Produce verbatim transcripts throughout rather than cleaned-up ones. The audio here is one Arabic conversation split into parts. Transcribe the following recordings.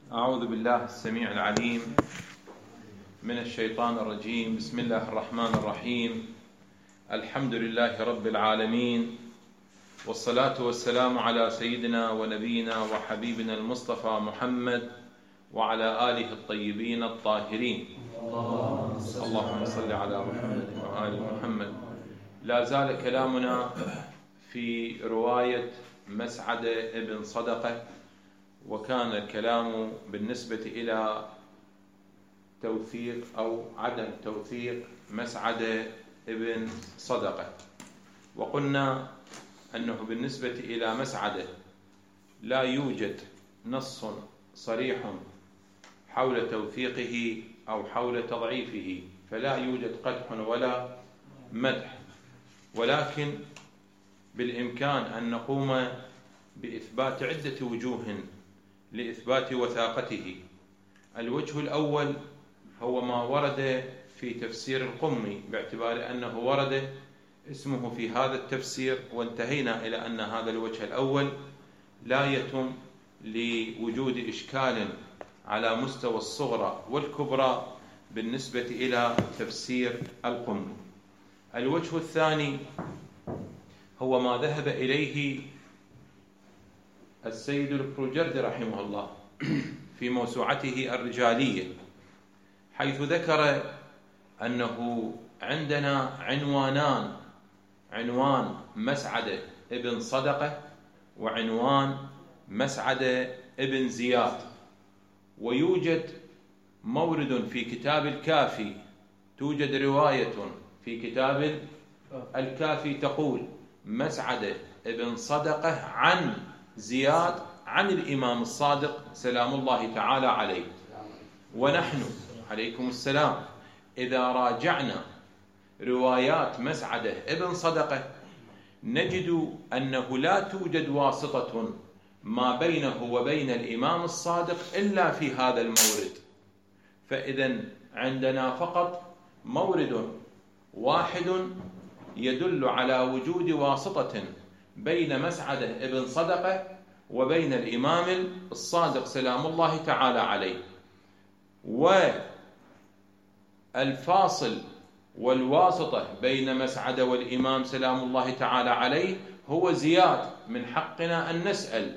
أعوذ بالله السميع العليم من الشيطان الرجيم. بسم الله الرحمن الرحيم. الحمد لله رب العالمين، والصلاة والسلام على سيدنا ونبينا وحبيبنا المصطفى محمد وعلى آله الطيبين الطاهرين. اللهم صل على محمد وآل محمد. لا زال كلامنا في رواية مسعد ابن صدقة، وكان الكلام بالنسبة إلى توثيق أو عدم توثيق مسعد ابن صدقة، وقلنا أنه بالنسبة إلى مسعد لا يوجد نص صريح حول توثيقه أو حول تضعيفه، فلا يوجد قدح ولا مدح، ولكن بالإمكان أن نقوم بإثبات عدة وجوه لإثبات وثاقته. الوجه الأول هو ما ورد في تفسير القمي، باعتبار أنه ورد اسمه في هذا التفسير، وانتهينا إلى أن هذا الوجه الأول لا يتم لوجود إشكال على مستوى الصغرى والكبرى بالنسبة إلى تفسير القمي. الوجه الثاني هو ما ذهب إليه السيد البروجردي رحمه الله في موسوعته الرجالية، حيث ذكر أنه عندنا عنوانان: عنوان مسعد ابن صدقة وعنوان مسعد ابن زياد. ويوجد مورد في كتاب الكافي، توجد رواية في كتاب الكافي تقول مسعد ابن صدقة عن زياد عن الإمام الصادق سلام الله تعالى عليه. ونحن عليكم السلام إذا راجعنا روايات مسعد ابن صدقة نجد أنه لا توجد واسطة ما بينه وبين الإمام الصادق إلا في هذا المورد، فإذا عندنا فقط مورد واحد يدل على وجود واسطة بين مسعد ابن صدقة وبين الإمام الصادق سلام الله تعالى عليه. والفاصل والواسطة بين مسعد والإمام سلام الله تعالى عليه هو زياد. من حقنا أن نسأل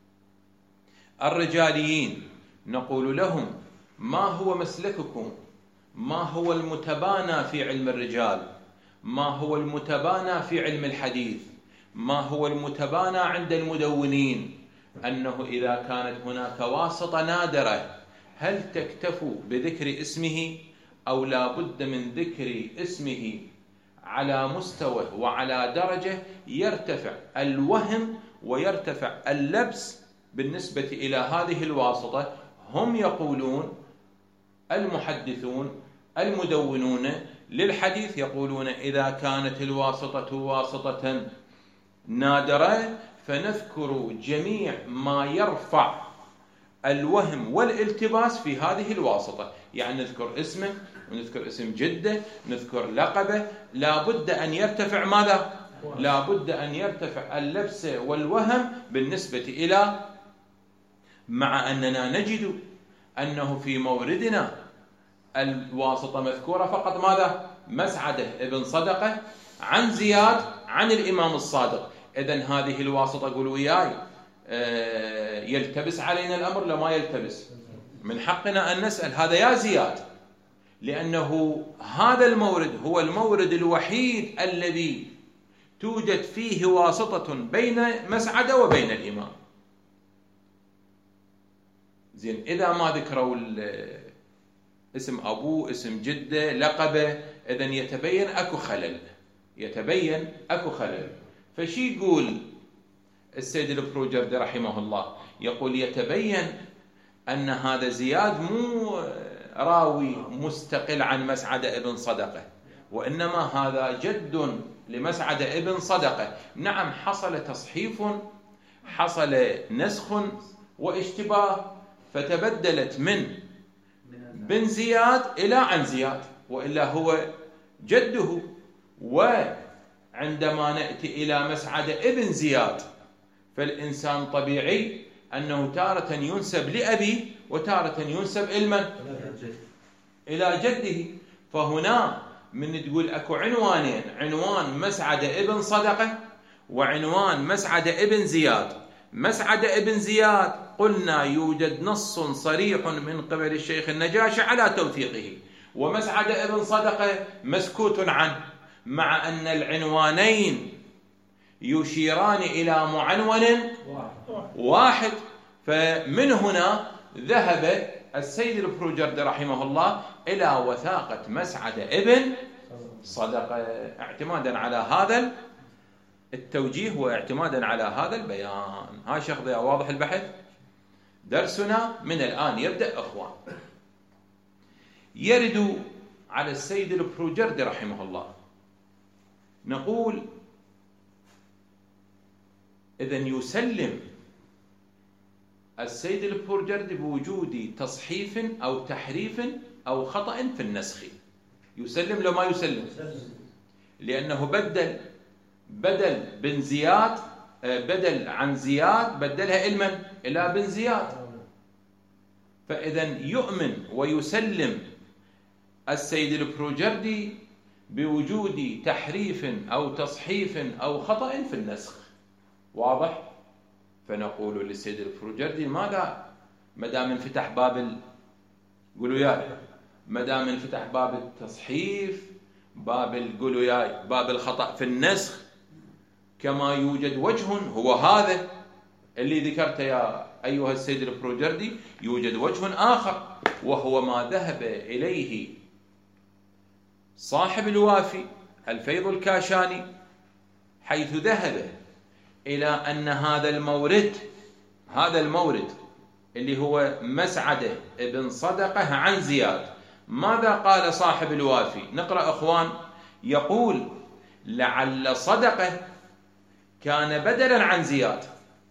الرجاليين، نقول لهم: ما هو مسلككم؟ ما هو المتبانى في علم الرجال؟ ما هو المتبانى في علم الحديث؟ ما هو المتبانى عند المدونين؟ أنه إذا كانت هناك واسطة نادرة هل تكتفوا بذكر اسمه أو لا بد من ذكر اسمه على مستوى وعلى درجة يرتفع الوهم ويرتفع اللبس بالنسبة إلى هذه الواسطة؟ هم يقولون المحدثون المدونون للحديث يقولون إذا كانت الواسطة واسطة نادرة فنذكر جميع ما يرفع الوهم والالتباس في هذه الواسطة، يعني نذكر اسمه ونذكر اسم جده، نذكر لقبه، لا بد أن يرتفع ماذا؟ لا بد أن يرتفع اللبس والوهم بالنسبة إلى، مع أننا نجد أنه في موردنا الواسطة مذكورة فقط ماذا؟ مسعد ابن صدقة عن زياد عن الإمام الصادق. إذن هذه الواسطة قولوا وياي يلتبس علينا الأمر لما يلتبس؟ من حقنا أن نسأل هذا يا زياد، لأنه هذا المورد هو المورد الوحيد الذي توجد فيه واسطة بين مسعد وبين الإمام. زين، إذا ما ذكروا اسم أبوه، اسم جده، لقبه، إذن يتبين أكو خلل، يتبين أكو خلل. فشي يقول السيد البروجردي رحمه الله؟ يقول يتبين أن هذا زياد مو راوي مستقل عن مسعد ابن صدقة، وإنما هذا جد لمسعد ابن صدقة. نعم، حصل تصحيف، حصل نسخ واشتباه، فتبدلت من بن زياد إلى عن زياد، وإلا هو جده. وعندما نأتي إلى مسعد ابن زياد فالإنسان طبيعي أنه تارة ينسب لأبيه وتارة ينسب إلمن؟ إلى جده. فهنا من تقول أكو عنوانين، عنوان مسعد ابن صدقة وعنوان مسعد ابن زياد. مسعد ابن زياد قلنا يوجد نص صريح من قبل الشيخ النجاشي على توثيقه، ومسعد ابن صدقة مسكوت عنه، مع أن العنوانين يشيران إلى معنون واحد. فمن هنا ذهب السيد البروجردي رحمه الله إلى وثاقة مسعد ابن صدقة اعتمادا على هذا التوجيه واعتمادا على هذا البيان. ها شيخ ضياء واضح البحث؟ درسنا من الآن يبدأ أخوان. يرد على السيد البروجردي رحمه الله، نقول إذن يسلم السيد البروجردي بوجود تصحيف أو تحريف أو خطأ في النسخ. يسلم لو ما يسلم، لأنه بدل بدل بن زياد بدل عن زياد بدلها إلمن إلى بن زياد. فإذن يؤمن ويسلم السيد البروجردي بوجود تحريف أو تصحيف أو خطأ في النسخ. واضح؟ فنقول للسيد البروجردي ماذا ما دام انفتح باب ال... قولوا ياي ما دام انفتح باب التصحيف، باب ال... قولوا ياي باب الخطأ في النسخ، كما يوجد وجه هو هذا اللي ذكرته يا أيها السيد البروجردي، يوجد وجه آخر وهو ما ذهب إليه صاحب الوافي الفيض الكاشاني، حيث ذهب إلى أن هذا المورد هذا المورد اللي هو مسعد ابن صدقة عن زياد. ماذا قال صاحب الوافي؟ نقرأ أخوان. يقول لعل صدقة كان بدلا عن زياد.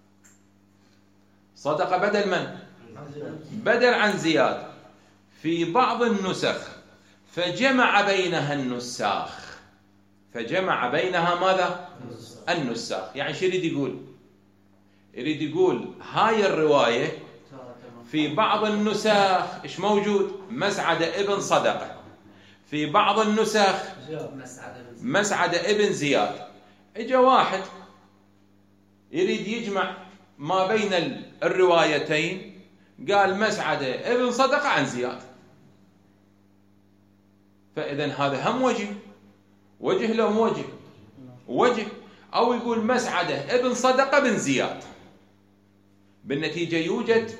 صدقة بدل من؟ بدل عن زياد في بعض النسخ، فجمع بينها النساخ فجمع بينها ماذا؟ النساخ. يعني شو يريد يقول؟ يريد يقول هاي الرواية في بعض النسخ إيش موجود؟ مسعد ابن صدقة، في بعض النسخ مسعد ابن زياد. اجا واحد يريد يجمع ما بين الروايتين، قال مسعد ابن صدقة عن زياد. فإذن هذا هم وجه وجه لو مو وجه وجه. أو يقول مسعد ابن صدقة بن زياد. بالنتيجة يوجد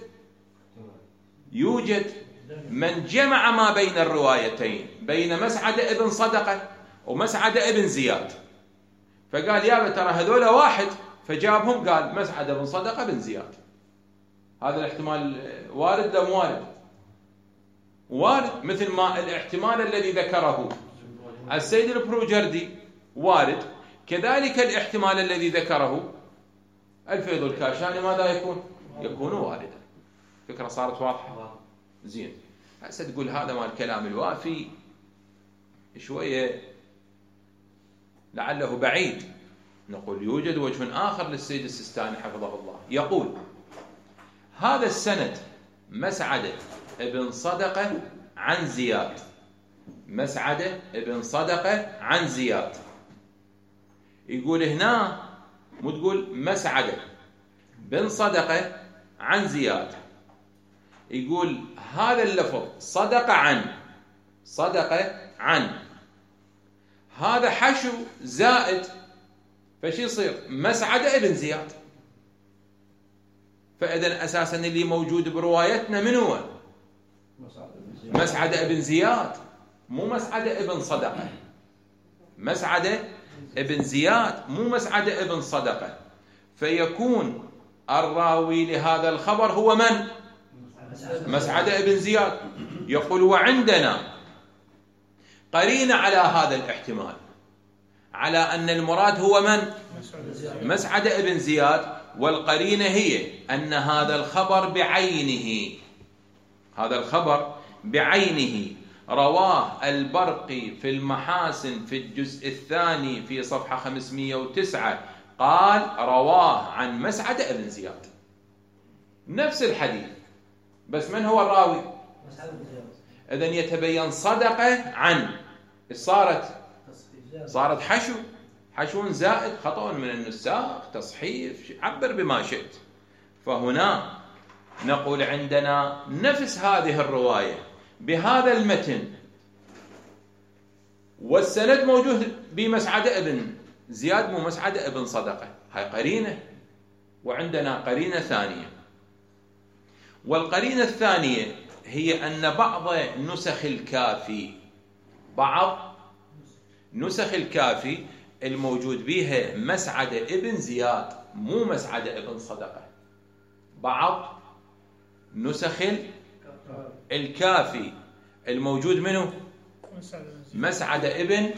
يوجد من جمع ما بين الروايتين، بين مسعد ابن صدقة ومسعد ابن زياد، فقال يا ترى هذول واحد، فجابهم قال مسعد ابن صدقة بن زياد. هذا الاحتمال وارد لا مو وارد؟ وارد، مثل ما الاحتمال الذي ذكره السيد البروجردي وارد، كذلك الاحتمال الذي ذكره الفيض الكاشاني ماذا يكون؟ يكون واردا. فكرة صارت واضحة؟ زين. هسه تقول هذا ما الكلام الوافي شوية لعله بعيد. نقول يوجد وجه آخر للسيد السيستاني حفظه الله، يقول هذا السند مسعد ابن صدقة عن زياد، مسعد ابن صدقة عن زياد. يقول هنا مو تقول مسعد بن صدقة عن زياد، يقول هذا اللفظ صدقة عن صدقة عن، هذا حشو زائد، فشي يصير مسعد ابن زياد. فإذا أساسا اللي موجود بروايتنا من هو؟ مسعد ابن زياد، مو مسعد ابن صدقة. مسعد ابن زياد مو مسعد ابن صدقة. فيكون الراوي لهذا الخبر هو من؟ مسعد ابن زياد. يقول وعندنا قرينة على هذا الاحتمال، على أن المراد هو من؟ مسعد ابن زياد. والقرينة هي أن هذا الخبر بعينه هذا الخبر بعينه رواه البرقي في المحاسن في الجزء الثاني في صفحة خمسمئة وتسعة، قال رواه عن مسعد ابن زياد. نفس الحديث، بس من هو الراوي؟ إذن يتبين صدقة عن صارت صارت حشو حشو زائد، خطأ من النساخ، تصحيف، عبر بما شئت. فهنا نقول عندنا نفس هذه الرواية بهذا المتن والسند موجود بمسعد ابن زياد، مو مسعد ابن صدقة، هاي قرينة. وعندنا قرينة ثانية، والقرينة الثانية هي أن بعض نسخ الكافي بعض نسخ الكافي الموجود بها مسعد ابن زياد، مو مسعد ابن صدقة. بعض نسخ الكافي الموجود منه مسعد ابن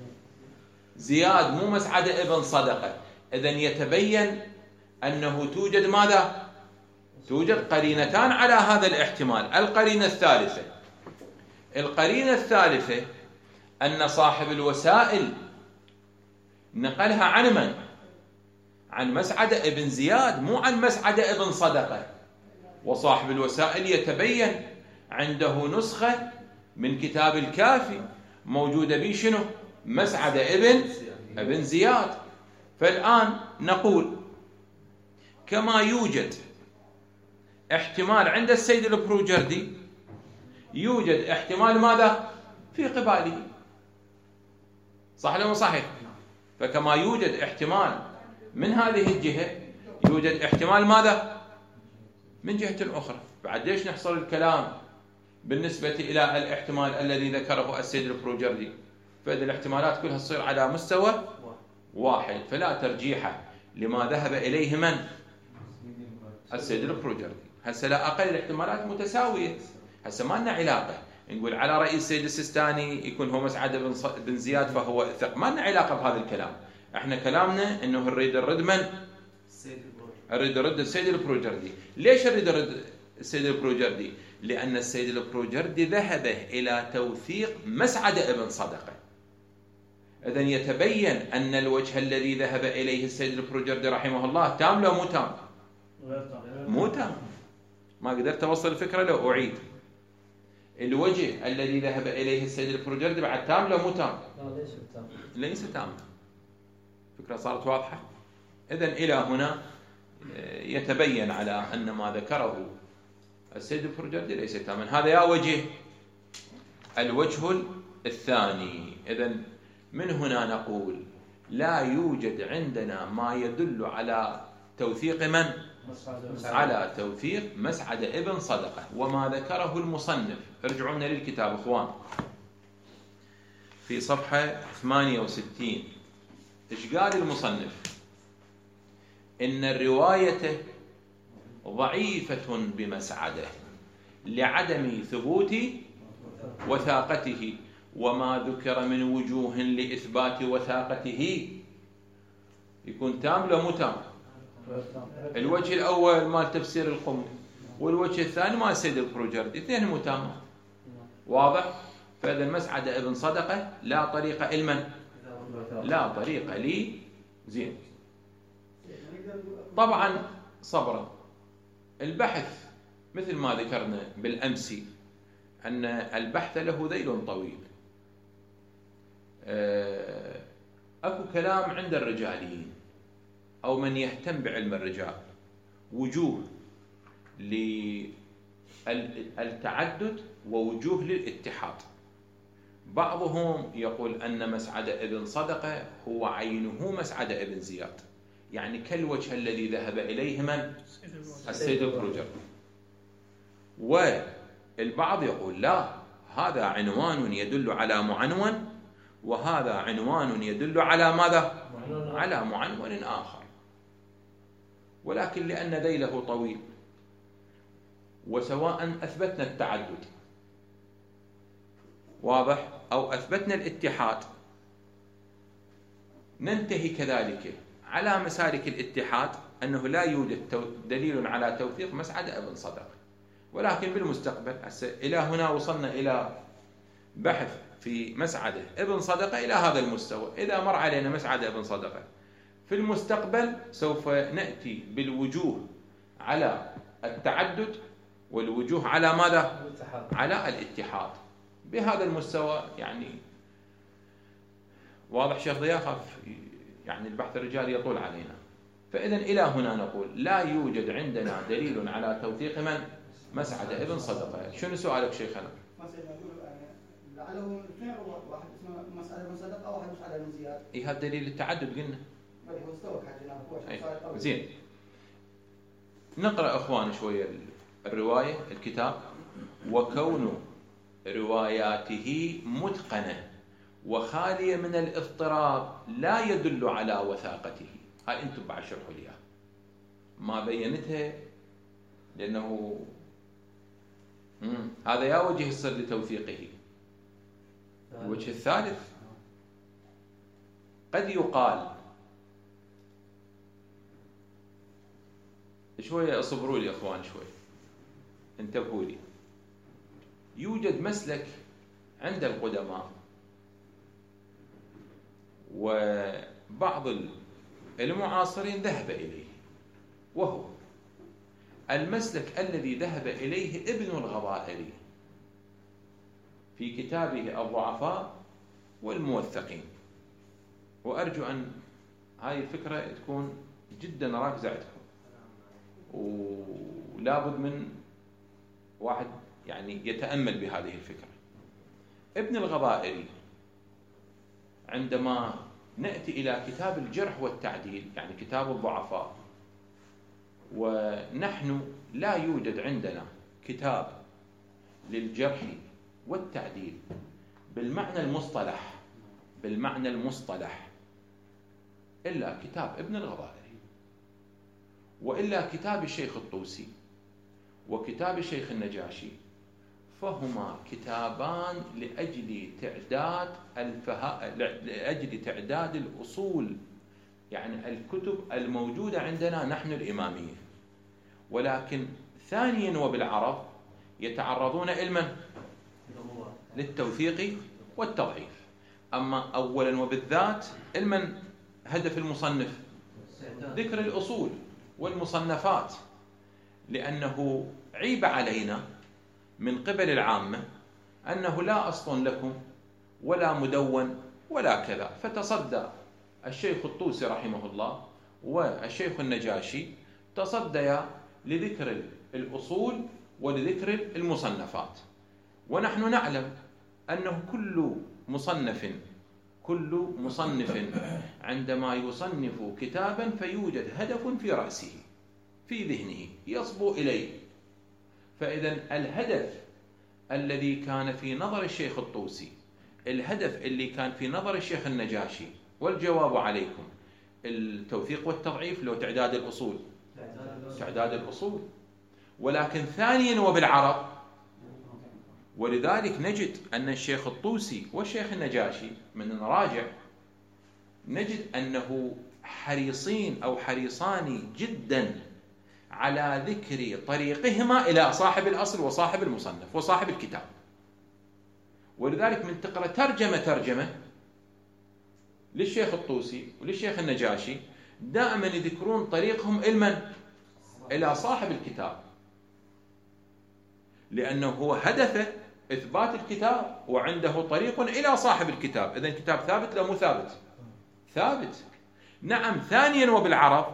زياد، مو مسعد ابن صدقة. إذن يتبين أنه توجد ماذا؟ توجد قرينتان على هذا الاحتمال. القرينة الثالثة القرينة الثالثة أن صاحب الوسائل نقلها عن من؟ عن مسعد ابن زياد، مو عن مسعد ابن صدقة. وصاحب الوسائل يتبين عنده نسخة من كتاب الكافي موجودة به شنو؟ مسعد ابن ابن زياد. فالآن نقول كما يوجد احتمال عند السيد البروجردي، يوجد احتمال ماذا؟ في قباله. صح ولا صحيح؟ فكما يوجد احتمال من هذه الجهة، يوجد احتمال ماذا؟ من جهة أخرى. بعد ليش نحصر الكلام بالنسبة إلى الاحتمال الذي ذكره السيد البروجردي؟ فإذا الاحتمالات كلها تصير على مستوى واحد، فلا ترجيح لما ذهب إليه من؟ السيد البروجردي. هسه لا أقل الاحتمالات متساوية، هسه ما لنا علاقة نقول على رأي السيد السيستاني يكون هو مسعد بن زياد فهو ثق، ما لنا علاقة بهذا الكلام. احنا كلامنا انه نريد نرد من؟ نريد نرد السيد البروجردي. ليش نريد نرد السيد البروجردي؟ لأن السيد البروجردي ذهب إلى توثيق مسعد ابن صدقة. إذن يتبين أن الوجه الذي ذهب إليه السيد البروجردي رحمه الله تام لو مو تام؟ مو تام. ما قدرت أوصل الفكرة لو أعيد. الوجه الذي ذهب إليه السيد البروجردي بعد تام لو مو تام؟ ليس تام. فكرة صارت واضحة. إذن إلى هنا يتبين على أن ما ذكره السيد البروجردي ليس تاما. هذا يا وجه. الوجه الثاني، إذن من هنا نقول لا يوجد عندنا ما يدل على توثيق من؟ على توثيق مسعد ابن صدقة. وما ذكره المصنف، ارجعوا لنا للكتاب اخوان في صفحة ثمانية وستين، ايش قال المصنف؟ إن الرواية ضعيفة بمسعده لعدم ثبوت وثاقته، وما ذكر من وجوه لإثبات وثاقته يكون تام لو مو تام؟ الوجه الأول مال تفسير القم، والوجه الثاني مال السيد البروجردي، اثنين مو تام. واضح؟ فإذا المسعد ابن صدقة لا طريق لمن؟ لا طريق لي. زين. طبعا صبرا، البحث مثل ما ذكرنا بالأمس أن البحث له ذيل طويل. أكو كلام عند الرجاليين أو من يهتم بعلم الرجال وجوه للتعدد ووجوه للاتحاد. بعضهم يقول أن مسعد ابن صدقة هو عينه مسعد ابن زياد، يعني كالوجه الذي ذهب إليه من؟ السيد البروجردي. والبعض يقول لا، هذا عنوان يدل على معنون، وهذا عنوان يدل على ماذا؟ على معنون آخر. ولكن لأن ذيله طويل، وسواء أثبتنا التعدد واضح أو أثبتنا الاتحاد، ننتهي كذلك على مسالك الاتحاد أنه لا يوجد دليل على توثيق مسعد ابن صدقة. ولكن بالمستقبل إلى هنا وصلنا إلى بحث في مسعد ابن صدقة إلى هذا المستوى. إذا مر علينا مسعد ابن صدقة في المستقبل سوف نأتي بالوجوه على التعدد والوجوه على ماذا؟ على الاتحاد. بهذا المستوى يعني واضح شيخ ضياء، خاف يعني البحث الرجالي يطول علينا. فإذا إلى هنا نقول لا يوجد عندنا دليل على توثيق من؟ مسعد ابن صدقة. شنو سؤالك شيخنا؟ لعله اثنين، واحد اسمه مسعد بن صدقة وواحد مسعد بن زياد. إيه هذا دليل التعدد قلنا. هو استوى حجنا هو زين. نقرأ أخوان شوية الرواية الكتاب. وكون رواياته متقنة وخالية من الاضطراب لا يدل على وثاقته. هاي أنتم بعد شرحوا لي ما بينتها، لأنه مم. هذا يا وجه السر لتوثيقه. الوجه الثالث قد يقال، شوية اصبروا لي أخوان شوي انتبهوا لي، يوجد مسلك عند القدماء وبعض المعاصرين ذهب إليه، وهو المسلك الذي ذهب إليه ابن الغضائري في كتابه الضعفاء والموثقين. وأرجو أن هذه الفكرة تكون جدا راكزة عندكم، ولابد من واحد يعني يتأمل بهذه الفكرة. ابن الغضائري عندما نأتي إلى كتاب الجرح والتعديل، يعني كتاب الضعفاء، ونحن لا يوجد عندنا كتاب للجرح والتعديل بالمعنى المصطلح بالمعنى المصطلح إلا كتاب ابن الغضائري، وإلا كتاب الشيخ الطوسي وكتاب الشيخ النجاشي، فهما كتابان لأجل تعداد الفها... لأجل تعداد الأصول، يعني الكتب الموجودة عندنا نحن الإمامية. ولكن ثانيا وبالعرض يتعرضون إلما للتوثيق والتضعيف. أما أولا وبالذات المن هدف المصنف ذكر الأصول والمصنفات، لأنه عيب علينا من قبل العامة أنه لا أصل لكم ولا مدون ولا كذا، فتصدى الشيخ الطوسي رحمه الله والشيخ النجاشي تصديا لذكر الأصول ولذكر المصنفات. ونحن نعلم أنه كل مصنف كل مصنف عندما يصنف كتابا فيوجد هدف في رأسه في ذهنه يصبو إليه. فإذا الهدف الذي كان في نظر الشيخ الطوسي، الهدف اللي كان في نظر الشيخ النجاشي، والجواب عليكم التوثيق والتضعيف لو تعداد الأصول تعداد الأصول. ولكن ثانيا وبالعرض، ولذلك نجد أن الشيخ الطوسي والشيخ النجاشي من نراجع نجد أنه حريصين أو حريصان جدا على ذكر طريقهما إلى صاحب الأصل وصاحب المصنف وصاحب الكتاب. ولذلك من تقرأ ترجمة ترجمة للشيخ الطوسي وللشيخ النجاشي دائما يذكرون طريقهم إلمن إلى صاحب الكتاب، لأنه هو هدفه إثبات الكتاب وعنده طريق إلى صاحب الكتاب. إذن الكتاب ثابت لا مو ثابت؟ ثابت. نعم. ثانيا وبالعرض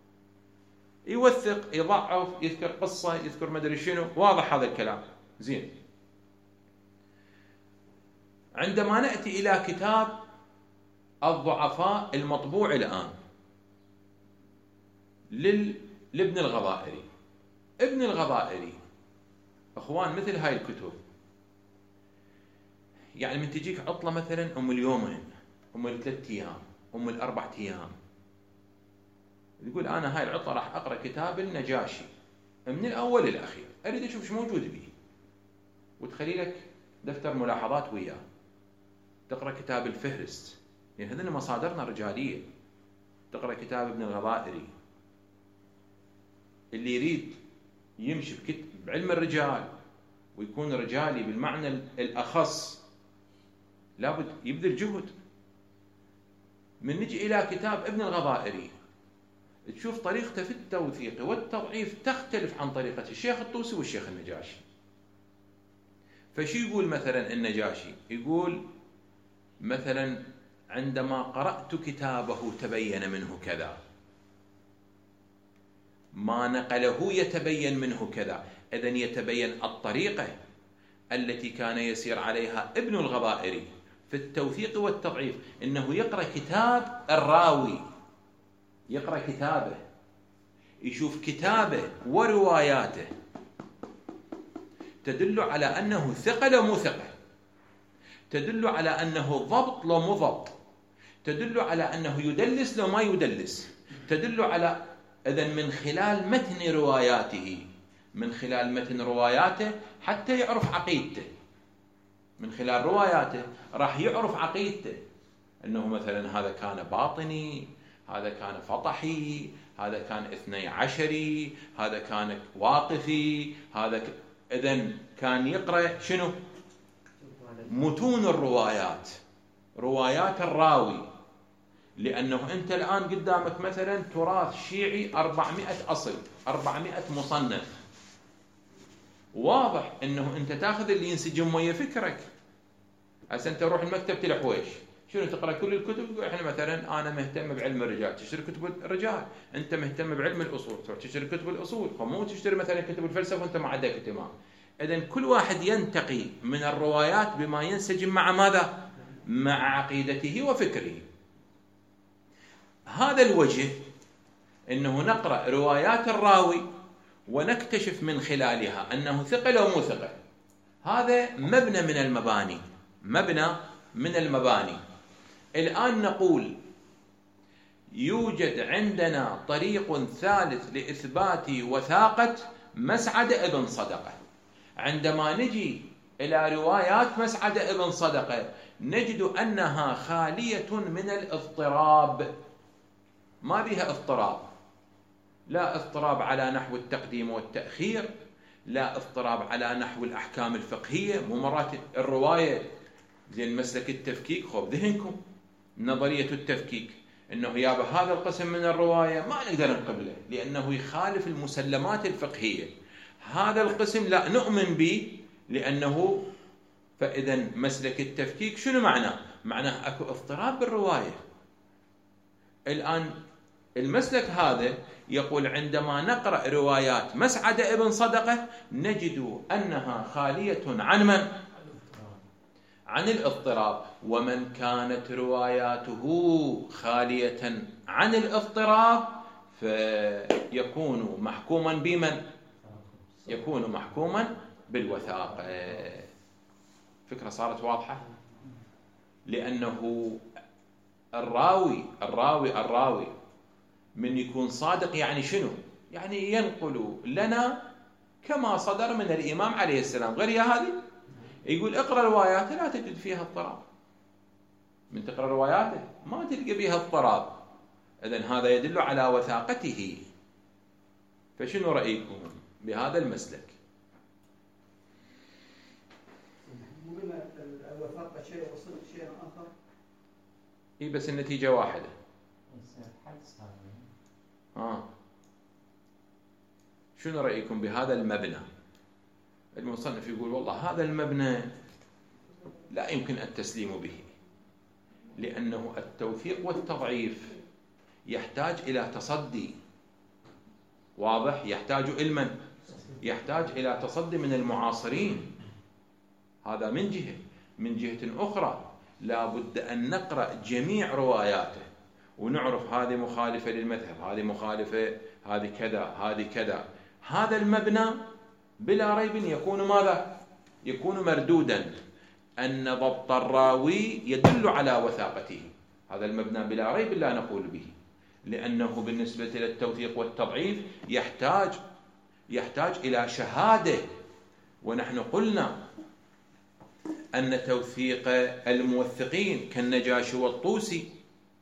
يوثق يضعف يذكر قصة يذكر مدري شنو، واضح هذا الكلام زين. عندما نأتي إلى كتاب الضعفاء المطبوع الآن لل... لابن الغضائري، ابن الغضائري أخوان مثل هاي الكتب يعني من تجيك عطلة مثلا أم اليومين أم الثلاث أيام أم الأربع أيام، يقول أنا هاي العطلة راح أقرأ كتاب النجاشي من الأول للأخير، أريد أشوف شو موجود به، وتخلي لك دفتر ملاحظات وياه، تقرأ كتاب الفهرست، يعني هذين مصادرنا الرجالية، تقرأ كتاب ابن الغضائري. اللي يريد يمشي بعلم الرجال ويكون رجالي بالمعنى الأخص لابد يبذل جهد. من نجي إلى كتاب ابن الغضائري تشوف طريقته في التوثيق والتضعيف تختلف عن طريقة الشيخ الطوسي والشيخ النجاشي. فشو يقول مثلا النجاشي؟ يقول مثلا عندما قرأت كتابه تبين منه كذا، ما نقله يتبين منه كذا. إذن يتبين الطريقة التي كان يسير عليها ابن الغبائري في التوثيق والتضعيف، إنه يقرأ كتاب الراوي، يقرأ كتابه، يشوف كتابه ورواياته تدل على أنه ثقة لو مو ثقة، تدل على أنه ضبط لو مو ضبط، تدل على أنه يدلس لو ما يدلس، تدل على إذن من خلال متن رواياته، من خلال متن رواياته حتى يعرف عقيدته، من خلال رواياته راح يعرف عقيدته، أنه مثلا هذا كان باطني، هذا كان فطحي، هذا كان اثني عشري، هذا كان واقفي، هذا ك... إذن كان يقرأ شنو؟ متون الروايات، روايات الراوي. لأنه أنت الآن قدامك مثلا تراث شيعي أربعمائة أصل، أربعمائة مصنف، واضح أنه أنت تأخذ اللي ينسجم ويا فكرك. هسه أنت روح المكتبة الحويش، شنو تقرأ كل الكتب؟ إحنا مثلا أنا مهتم بعلم الرجال، تشتري كتب الرجال. أنت مهتم بعلم الأصول، تروح تشتري كتب الأصول، فمو تشتري مثلا كتب الفلسفة وأنت ما عندك اهتمام. إذن كل واحد ينتقي من الروايات بما ينسجم مع ماذا؟ مع عقيدته وفكره. هذا الوجه أنه نقرأ روايات الراوي ونكتشف من خلالها أنه ثقة لو مو ثقة. هذا مبنى من المباني، مبنى من المباني. الآن نقول يوجد عندنا طريق ثالث لإثبات وثاقة مسعد ابن صدقة. عندما نجي إلى روايات مسعد ابن صدقة نجد أنها خالية من الاضطراب، ما بها اضطراب، لا اضطراب على نحو التقديم والتأخير، لا اضطراب على نحو الأحكام الفقهية. مو مرات الرواية زي المسلك التفكيك، خب ذهنكم نظرية التفكيك، إنه يابا هذا القسم من الرواية ما نقدر نقبله لأنه يخالف المسلمات الفقهية، هذا القسم لا نؤمن به لأنه. فإذا مسلك التفكيك شنو معناه؟ معناه أكو اضطراب بالرواية. الآن المسلك هذا يقول عندما نقرأ روايات مسعد ابن صدقة نجد أنها خالية عن من؟ عن الاضطراب. ومن كانت رواياته خالية عن الاضطراب فيكون محكوما بمن؟ يكون محكوما بالوثاقة. فكرة صارت واضحة؟ لأنه الراوي الراوي الراوي من يكون صادق يعني شنو؟ يعني ينقل لنا كما صدر من الإمام عليه السلام. غير يا هذه يقول اقرأ رواياته لا تجد فيها اضطراب، من تقرأ رواياته ما تلقى بها اضطراب. إذن هذا يدل على وثاقته. فشنو رأيكم بهذا المسلك؟ ممكن الوثاقة شيء وصل شيء آخر؟ إيه بس النتيجة واحدة. آه. شنو رأيكم بهذا المبنى؟ المصنف يقول والله هذا المبنى لا يمكن التسليم به، لأنه التوثيق والتضعيف يحتاج إلى تصدي واضح، يحتاج علما، يحتاج إلى تصدي من المعاصرين. هذا من جهة. من جهة أخرى لا بد أن نقرأ جميع رواياته ونعرف هذه مخالفة للمذهب، هذه مخالفة، هذه كذا، هذه كذا. هذا المبنى بلا ريب يكون ماذا؟ يكون مردودا، أن ضبط الراوي يدل على وثاقته. هذا المبنى بلا ريب لا نقول به، لأنه بالنسبة للتوثيق والتضعيف يحتاج يحتاج إلى شهادة. ونحن قلنا أن توثيق الموثقين كالنجاشي والطوسي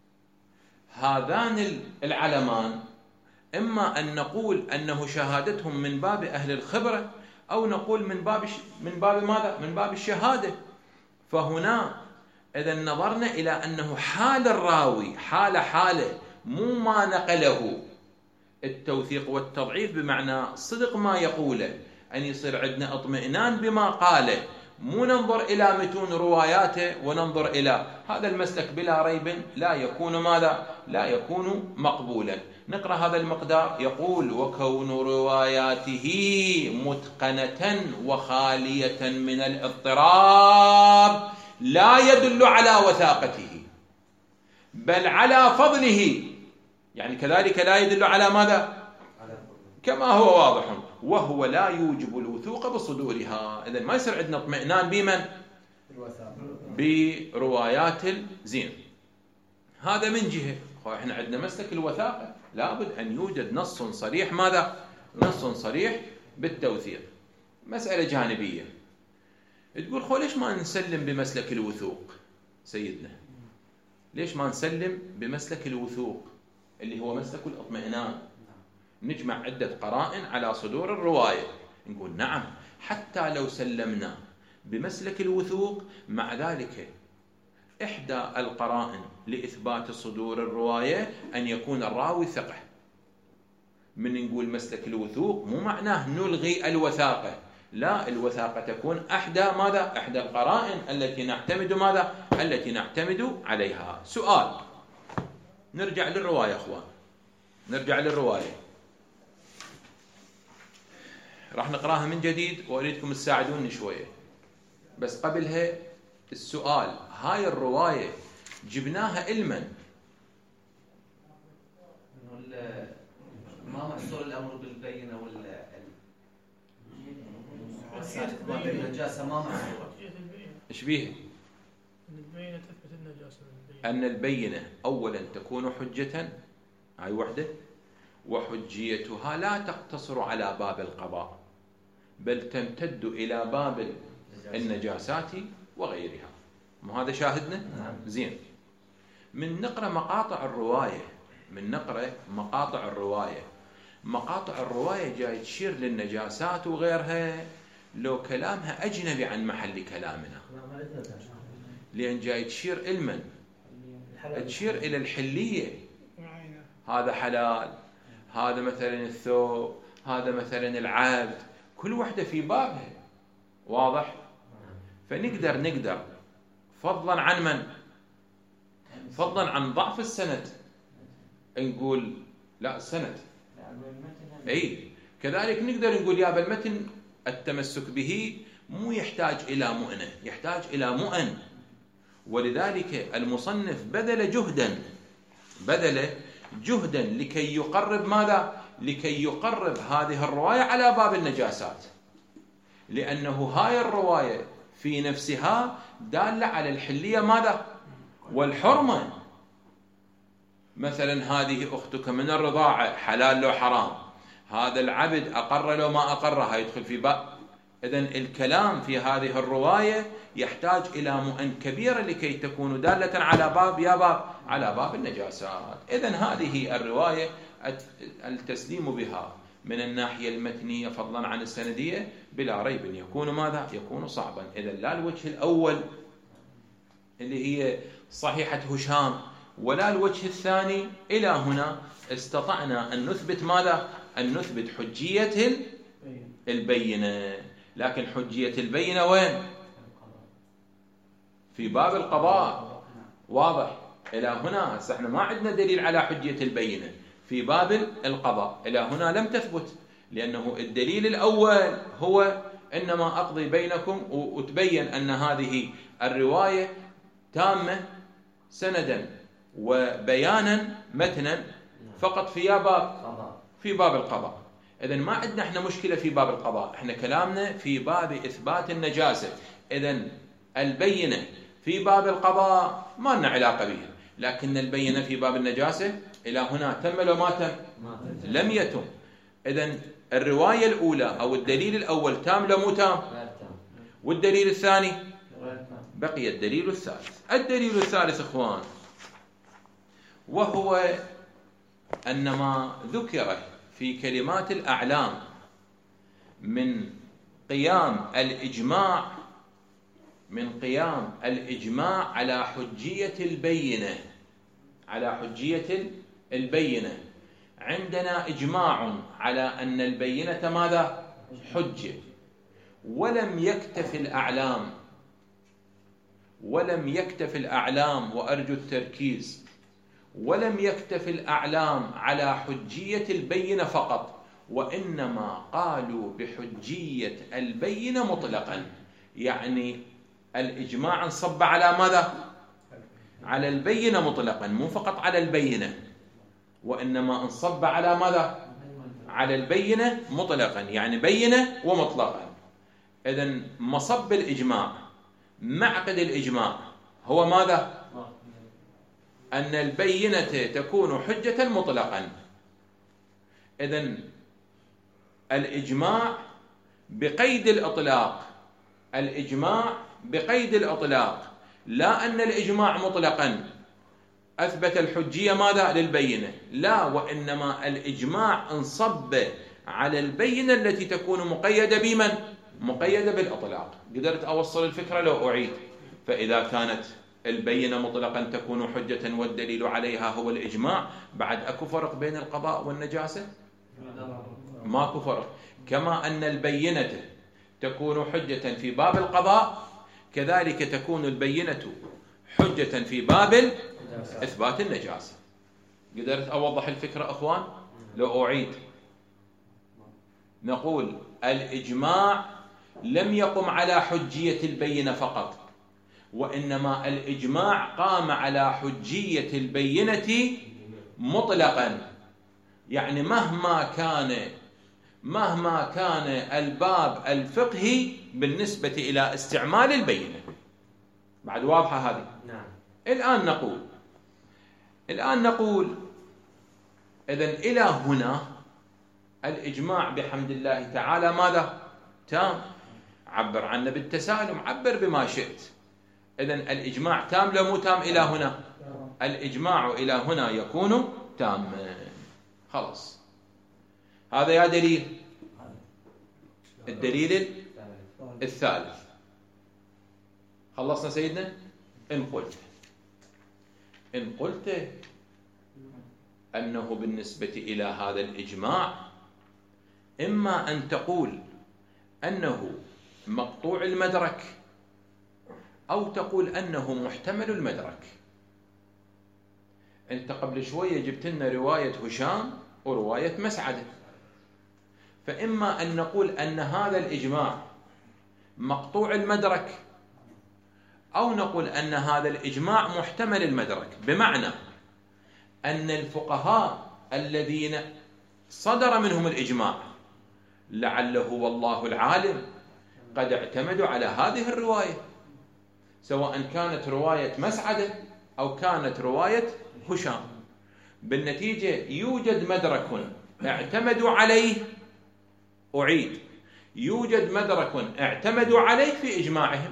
هذان العلمان إما أن نقول أنه شهادتهم من باب أهل الخبرة، أو نقول من باب من باب ماذا؟ من باب الشهادة. فهنا إذا نظرنا إلى أنه حال الراوي حال حاله، مو ما نقله، التوثيق والتضعيف بمعنى صدق ما يقوله، أن يصير عندنا اطمئنان بما قاله، مو ننظر إلى متون رواياته وننظر إلى هذا المسلك بلا ريب لا يكون ماذا؟ لا يكون مقبولا. نقرأ هذا المقدار، يقول: وكون رواياته متقنة وخالية من الاضطراب لا يدل على وثاقته بل على فضله، يعني كذلك لا يدل على ماذا؟ كما هو واضح، وهو لا يوجب الوثوق بصدورها. إذن ما يصير عندنا اطمئنان بمن؟ بروايات الزين. هذا من جهة. احنا عندنا مسلك الوثاقة، لابد أن يوجد نص صريح ماذا؟ نص صريح بالتوثيق. مسألة جانبية، تقول: خو ليش ما نسلم بمسلك الوثوق سيدنا؟ ليش ما نسلم بمسلك الوثوق اللي هو مسلك الاطمئنان؟ نجمع عدة قرائن على صدور الرواية. نقول: نعم، حتى لو سلمنا بمسلك الوثوق، مع ذلك إحدى القرائن لإثبات صدور الرواية أن يكون الراوي ثقة. من نقول مسلك الوثوق مو معناه نلغي الوثاقة، لا، الوثاقة تكون أحدى ماذا؟ أحدى القرائن التي نعتمد ماذا؟ التي نعتمد عليها. سؤال، نرجع للرواية أخوان، نرجع للرواية، راح نقراها من جديد وأريدكم تساعدوني شوية. بس قبلها السؤال: هاي الرواية جبناها علما، ما محصول الأمر بالبينة ولا النجاسة ما محصول. إيش بيها؟ أن البينة تثبت النجاسة. أن البينة أولا تكون حجة، هاي وحدة، وحجيتها لا تقتصر على باب القضاء بل تمتد إلى باب النجاسات وغيرها. ما هذا شاهدنا؟ زين. من نقرأ مقاطع الرواية، من نقرأ مقاطع الرواية، مقاطع الرواية جاي تشير للنجاسات وغيرها، لو كلامها أجنبي عن محل كلامنا، لأن جاي تشير علما، تشير إلى الحلية. هذا حلال، هذا مثلا الثوب، هذا مثلا العبد، كل وحدة في بابها، واضح؟ فنقدر نقدر فضلا عن من؟ فضلا عن ضعف السند نقول لا السند، اي كذلك نقدر نقول يا بالمتن التمسك به مو يحتاج إلى مؤنة، يحتاج إلى مؤن. ولذلك المصنف بذل جهدا بذل جهدا لكي يقرب ماذا؟ لكي يقرب هذه الرواية على باب النجاسات، لأنه هاي الرواية في نفسها دالة على الحلية ماذا؟ والحرمة. مثلا هذه أختك من الرضاعة حلال لو حرام، هذا العبد أقر لو ما أقرها يدخل في باب. إذن الكلام في هذه الرواية يحتاج إلى مؤن كبيرة لكي تكون دالة على باب يا باب على باب النجاسات. إذن هذه الرواية التسليم بها من الناحية المتنية فضلا عن السندية بلا ريب يكون ماذا؟ يكون صعبا. إذن لا الوجه الأول اللي هي صحيحة هشام ولا الوجه الثاني، إلى هنا استطعنا أن نثبت ماذا؟ أن نثبت حجية البينة. لكن حجية البينة وين؟ في باب القضاء، واضح؟ إلى هنا هسه احنا ما عندنا دليل على حجية البينة في باب القضاء، إلى هنا لم تثبت، لأنه الدليل الأول هو إنما أقضي بينكم، وتبين أن هذه الرواية تامة سندا وبيانا متنا فقط في باب في باب القضاء. إذن ما عندنا احنا مشكلة في باب القضاء، احنا كلامنا في باب إثبات النجاسة. إذن البينة في باب القضاء ما لنا علاقة بها، لكن البينة في باب النجاسة إلى هنا تم لو ما تم؟ لم يتم. إذن الرواية الأولى أو الدليل الأول تام لو مو تام؟ والدليل الثاني بقي الدليل الثالث. الدليل الثالث إخوان وهو أن ما ذكر في كلمات الأعلام من قيام الإجماع من قيام الإجماع على حجية البينة على حجية البينة عندنا إجماع على أن البينة ماذا؟ حجة. ولم يكتف الأعلام ولم يكتف الأعلام وأرجو التركيز ولم يكتف الأعلام على حجية البينة فقط، وإنما قالوا بحجية البينة مطلقا. يعني الإجماع انصب على ماذا؟ على البينة مطلقا، مو فقط على البينة، وإنما انصب على ماذا؟ على البينة مطلقا، يعني بينة ومطلقا. إذن مصب الإجماع، معقد الإجماع هو ماذا؟ أن البينة تكون حجة مطلقا. إذن الإجماع بقيد الإطلاق، الإجماع بقيد الإطلاق، لا أن الإجماع مطلقا أثبت الحجية ماذا؟ للبينة، لا، وإنما الإجماع انصب على البينة التي تكون مقيدة بمن؟ مقيدة بالإطلاق. قدرت أوصل الفكرة لو أعيد؟ فإذا كانت البينة مطلقا تكون حجة والدليل عليها هو الإجماع، بعد أكو فرق بين القضاء والنجاسة؟ ماكو فرق. كما أن البينة تكون حجة في باب القضاء، كذلك تكون البينة حجة في باب إثبات النجاسة. قدرت أوضح الفكرة أخوان؟ لو أعيد نقول الإجماع لم يقم على حجية البينة فقط، وإنما الإجماع قام على حجية البينة مطلقا. يعني مهما كان مهما كان الباب الفقهي بالنسبة إلى استعمال البينة. بعد واضحة هذه؟ نعم. الآن نقول الآن نقول إذن إلى هنا الإجماع بحمد الله تعالى ماذا؟ تام. عبر عنه بالتسالم، عبر بما شئت. إذن الإجماع تام لو مو تام إلى هنا؟ الإجماع إلى هنا يكون تاما. خلاص، هذا يا دليل. الدليل الثالث خلصنا سيدنا. إن قلت إن قلت أنه بالنسبة إلى هذا الإجماع إما أن تقول أنه مقطوع المدرك، أو تقول أنه محتمل المدرك. أنت قبل شوية جبت لنا رواية هشام ورواية مسعدة، فإما أن نقول أن هذا الإجماع مقطوع المدرك، أو نقول أن هذا الإجماع محتمل المدرك، بمعنى أن الفقهاء الذين صدر منهم الإجماع لعله والله العالم قد اعتمدوا على هذه الرواية، سواء كانت رواية مسعدة أو كانت رواية هشام. بالنتيجة يوجد مدرك اعتمدوا عليه، أعيد، يوجد مدرك اعتمدوا عليه في إجماعهم.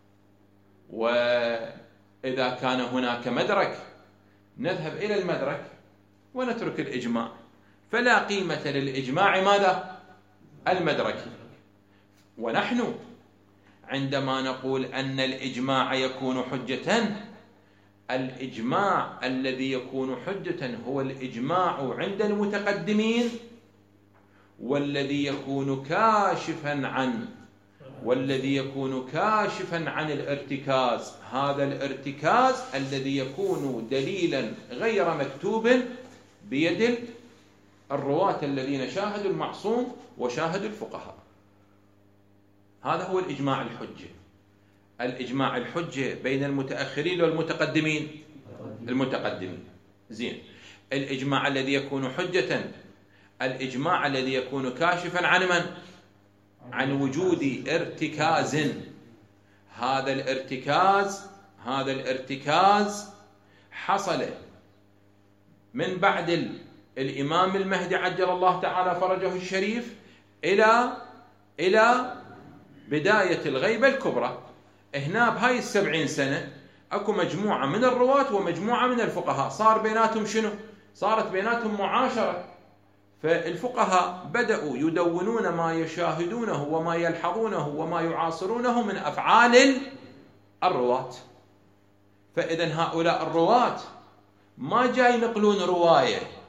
وإذا كان هناك مدرك نذهب إلى المدرك ونترك الإجماع، فلا قيمة للإجماع ماذا؟ المدرك. ونحن عندما نقول أن الإجماع يكون حجة، الإجماع الذي يكون حجة هو الإجماع عند المتقدمين، والذي يكون كاشفا عن والذي يكون كاشفا عن الارتكاز، هذا الارتكاز الذي يكون دليلا غير مكتوب بيد الرواة الذين شاهدوا المعصوم وشاهدوا الفقهاء. هذا هو الإجماع الحجة. الإجماع الحجة بين المتأخرين والمتقدمين، المتقدمين. زين. الإجماع الذي يكون حجة، الإجماع الذي يكون كاشفا عن من؟ عن وجود ارتكاز. هذا الارتكاز هذا الارتكاز حصل من بعد الإمام المهدي عجل الله تعالى فرجه الشريف إلى إلى بداية الغيبة الكبرى. هنا بهاي السبعين سنة أكو مجموعة من الرواة ومجموعة من الفقهاء، صار بيناتهم شنو؟ صارت بيناتهم معاشرة. فالفقهاء بدأوا يدونون ما يشاهدونه وما يلحظونه وما يعاصرونه من أفعال الرواة. فإذا هؤلاء الرواة ما جاي ينقلون رواية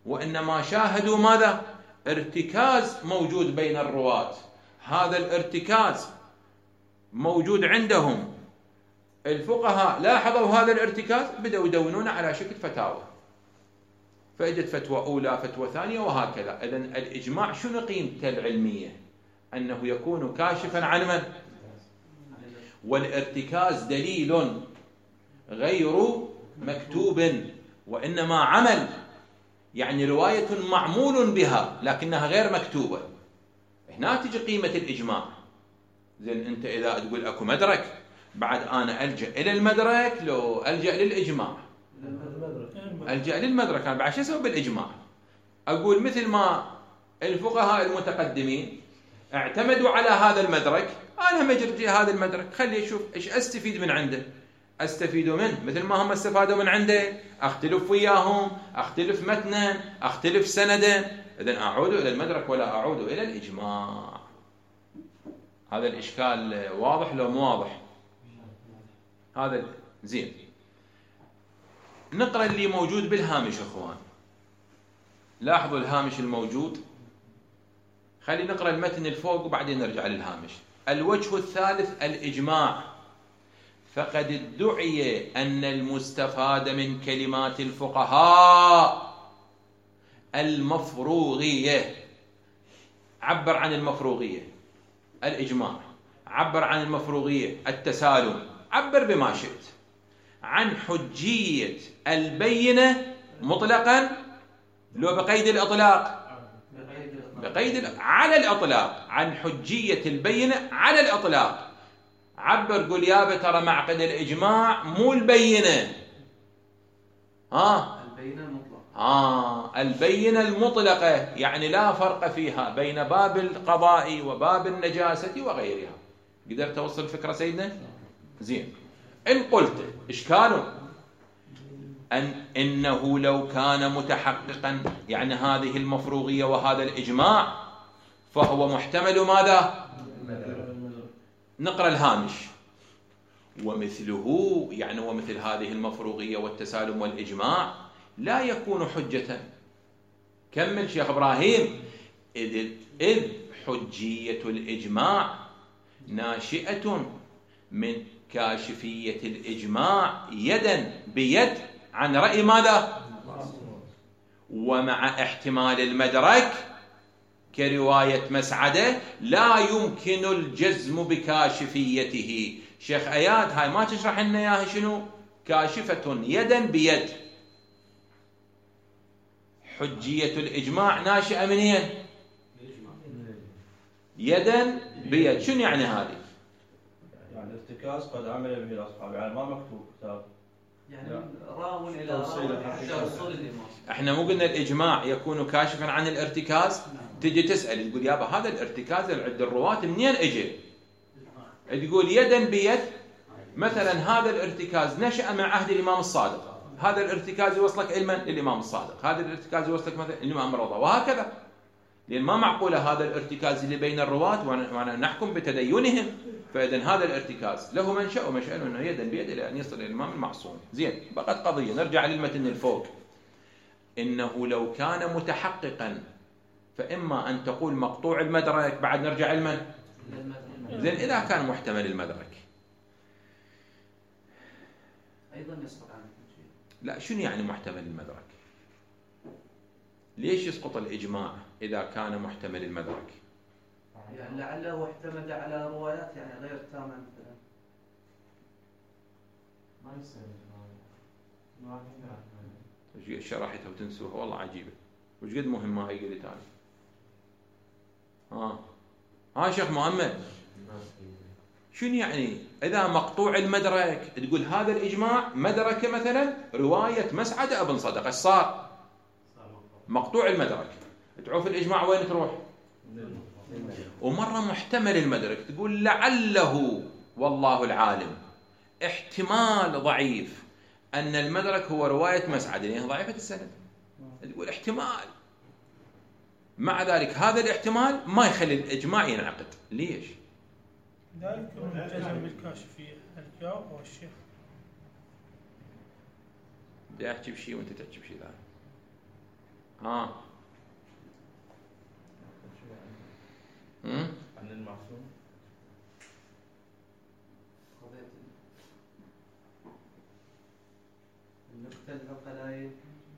وإنما شاهدوا ماذا؟ ارتكاز موجود بين الرواة. هذا الارتكاز موجود عندهم، الفقهاء لاحظوا هذا الارتكاز، بدأوا يدونون على شكل فتاوى، فإجت فتوى أولى فتوى ثانية وهكذا. إذن الإجماع شنو قيمته العلمية؟ أنه يكون كاشفا عن من؟ والارتكاز دليل غير مكتوب وإنما عمل، يعني رواية معمول بها لكنها غير مكتوبة. هنا تجي قيمة الإجماع. زين أنت إذا تقول أكو مدرك، بعد أنا ألجأ إلى المدرك لو ألجأ للإجماع؟ ألجأ للمدرك. أنا بعد شو أسوي بالإجماع؟ أقول مثل ما الفقهاء المتقدمين اعتمدوا على هذا المدرك، أنا مجرد هذا المدرك خلي أشوف إيش أستفيد من عنده، أستفيد منه مثل ما هم استفادوا من عنده، أختلف وياهم، أختلف متنا، أختلف سندا، إذن أعود إلى المدرك ولا أعود إلى الإجماع. هذا الإشكال واضح لو مو واضح؟ هذا زين. نقرأ اللي موجود بالهامش أخوان، لاحظوا الهامش الموجود. خلي نقرأ المتن الفوق وبعدين نرجع للهامش. الوجه الثالث الإجماع. فقد ادعي أن المستفاد من كلمات الفقهاء المفروغية، عبر عن المفروغية الإجماع، عبر عن المفروغية التسالم، عبر بما شئت، عن حجية البينة مطلقا لو بقيد الإطلاق، بقيد على الإطلاق، عن حجية البينة على الإطلاق. عبر قل يابا ترى معقد الإجماع مو البينة، ها البينة المطلقة، ها البينة المطلقة، يعني لا فرق فيها بين باب القضاء وباب النجاسة وغيرها. قدرت توصل الفكرة سيدنا؟ زين. إن قلت إشكال أن إنه لو كان متحققا، يعني هذه المفروغية وهذا الإجماع، فهو محتمل ماذا؟ نقرأ الهامش. ومثله، يعني ومثل هذه المفروغية والتسالم والإجماع لا يكون حجة. كمل شيخ إبراهيم. إذ, إذ حجية الإجماع ناشئة من كاشفية الإجماع يدا بيد عن رأي ماذا؟ ومع احتمال المدرك كرواية مسعدة لا يمكن الجزم بكاشفيته. شيخ آيات هاي ما تشرح لنا اياها شنو؟ كاشفة يدا بيد. حجية الإجماع ناشئة منين؟ يدا بيد. شنو يعني هذه؟ يعني ارتكاز قد عمل به الأصحاب، يعني ما مكتوب كتاب، يعني راو إلى راو حتى وصول الإمام. احنا مو قلنا الإجماع يكون كاشفا عن الارتكاز؟ تجي تسأل تقول يابا هذا الارتكاز اللي عند الرواة منين اجى؟ تقول يدا بيد. مثلا هذا الارتكاز نشأ مع عهد الإمام الصادق، هذا الارتكاز يوصلك علما للإمام الصادق، هذا الارتكاز يوصلك مثلا للإمام الرضا، وهكذا. لأن ما معقولة هذا الارتكاز اللي بين الرواة وأنا نحكم بتدينهم. فإذن هذا الارتكاز له منشأ ومشأ أنه يدا بيد إلى أن يصل إلى الإمام المعصوم. زين، بقت قضية. نرجع للمتن الفوق. إنه لو كان متحققا فإما أن تقول مقطوع المدرك، بعد نرجع المن. زين، إذا كان محتمل المدرك أيضا يسقط عنه شيء. لا، شنو يعني محتمل المدرك؟ ليش يسقط الإجماع إذا كان محتمل المدرك؟ يعني لعله اعتمد على روايات يعني غير تامة مثلا. ما يصير ما وش قد شرحتها وتنسوها؟ والله عجيبة. وش قد مهمة هاي قلت أنا. ها ها شيخ مؤمن، شنو يعني إذا مقطوع المدرك تقول هذا الإجماع مدرك مثلا رواية مسعد ابن صدق، ايش صار؟ مقطوع المدرك. تعرف الإجماع وين تروح؟ ومرة محتمل المدرك تقول لعله والله العالم احتمال ضعيف أن المدرك هو رواية مسعد لأنها ضعيفة السند، تقول احتمال. مع ذلك هذا الاحتمال ما يخلي الإجماع ينعقد. ليش؟ ذلك الجزم بالكاشفية الجواب أو الشيخ. بدي أحكي بشيء وأنت تحكي بشيء ثاني. ها هم؟ عن المعصوم. قضية المقتل العقلاء.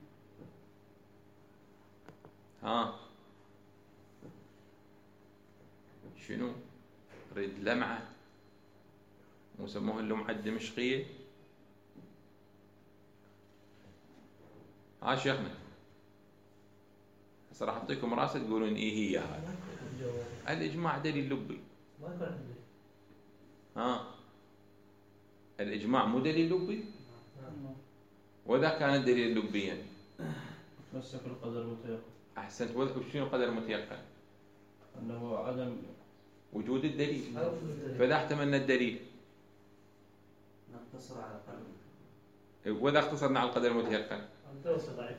ها شنو؟ ريد لمعة وسموها اللمعة الدمشقية. ها شيخنا هسه راح اعطيكم راسه تقولون ايه هي هذا. الاجماع دليل لبي. ها الاجماع مو دليل لبي؟ واذا كان الدليل لبيا تمسك القدر المتيقن. احسنت. وشنو القدر المتيقن؟ انه عدم وجود الدليل. فاذا احتملنا الدليل نقتصر على قلب. واذا اختصرنا على القدر المتيقن ضعيف.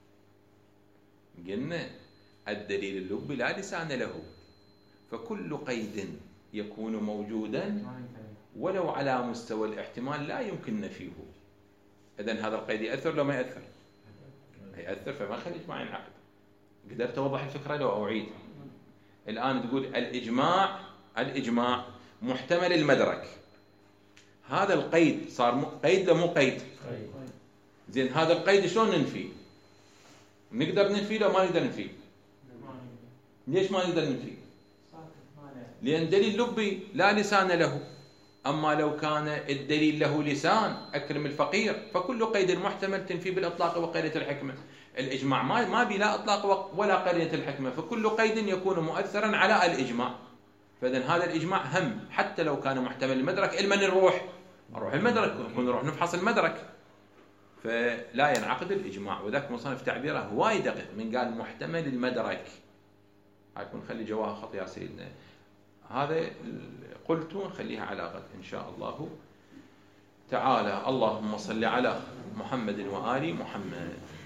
قلنا الدليل اللبي لا لسان له، فكل قيد يكون موجودا ولو على مستوى الاحتمال لا يمكن نفيه. إذن هذا القيد يأثر لو ما يأثر؟ يأثر، فما خلي الإجماع ينعقد. قدرت أوضح الفكرة لو أعيد؟ الآن تقول الإجماع الإجماع محتمل المدرك. هذا القيد صار قيد لو مو قيد؟ زين هذا القيد شلون ننفيه؟ نقدر ننفيه لو ما نقدر ننفيه؟ ليش ما نقدر ننفيه؟ لأن دليل لبي لا لسان له. أما لو كان الدليل له لسان أكرم الفقير فكل قيد محتمل تنفي بالإطلاق وقرينة الحكمة. الإجماع ما ما بي لا إطلاق ولا قرينة الحكمة، فكل قيد يكون مؤثرا على الإجماع. فإذن هذا الإجماع هم حتى لو كان محتمل المدرك. إلمن نروح؟ نروح المدرك، نروح نفحص المدرك، فلا ينعقد الإجماع. وذاك مصنف تعبيره هواي دقيق من قال محتمل المدرك. هاي يكون خلي جواها خط يا سيدنا. هذا قلت نخليها على غد إن شاء الله تعالى. اللهم صل على محمد وآل محمد.